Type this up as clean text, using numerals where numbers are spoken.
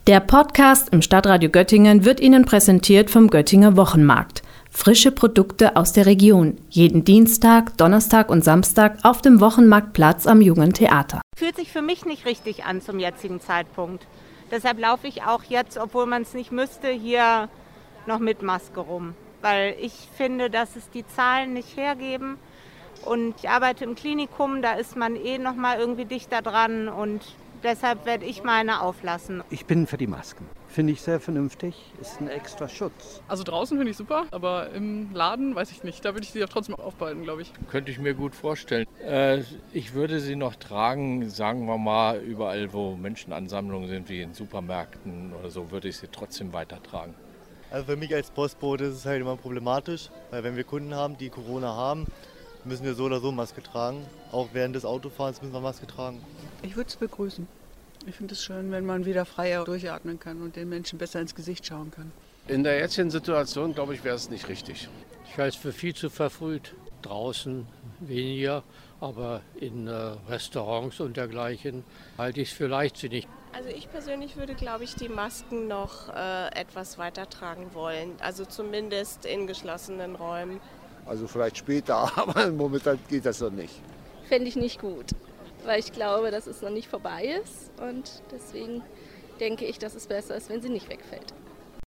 Der Podcast im Stadtradio Göttingen wird Ihnen präsentiert vom Göttinger Wochenmarkt. Frische Produkte aus der Region. Jeden Dienstag, Donnerstag und Samstag auf dem Wochenmarktplatz am Jungen Theater. Fühlt sich für mich nicht richtig an zum jetzigen Zeitpunkt. Deshalb laufe ich auch jetzt, obwohl man es nicht müsste, hier noch mit Maske rum. Weil ich finde, dass es die Zahlen nicht hergeben. Und ich arbeite im Klinikum, da ist man noch mal irgendwie dichter dran und deshalb werde ich meine auflassen. Ich bin für die Masken. Finde ich sehr vernünftig, ist ein extra Schutz. Also draußen finde ich super, aber im Laden weiß ich nicht. Da würde ich sie auch trotzdem aufbehalten, glaube ich. Könnte ich mir gut vorstellen. Ich würde sie noch tragen, sagen wir mal, überall, wo Menschenansammlungen sind, wie in Supermärkten oder so, würde ich sie trotzdem weitertragen. Also für mich als Postbote ist es halt immer problematisch, weil wenn wir Kunden haben, die Corona haben, müssen wir so oder so Maske tragen. Auch während des Autofahrens müssen wir Maske tragen. Ich würde es begrüßen. Ich finde es schön, wenn man wieder freier durchatmen kann und den Menschen besser ins Gesicht schauen kann. In der jetzigen Situation, glaube ich, wäre es nicht richtig. Ich halte es für viel zu verfrüht. Draußen weniger, aber in Restaurants und dergleichen halte ich es für leichtsinnig. Also ich persönlich würde, glaube ich, die Masken noch etwas weiter tragen wollen. Also zumindest in geschlossenen Räumen. Also vielleicht später, aber momentan geht das noch nicht. Fände ich nicht gut, weil ich glaube, dass es noch nicht vorbei ist und deswegen denke ich, dass es besser ist, wenn sie nicht wegfällt.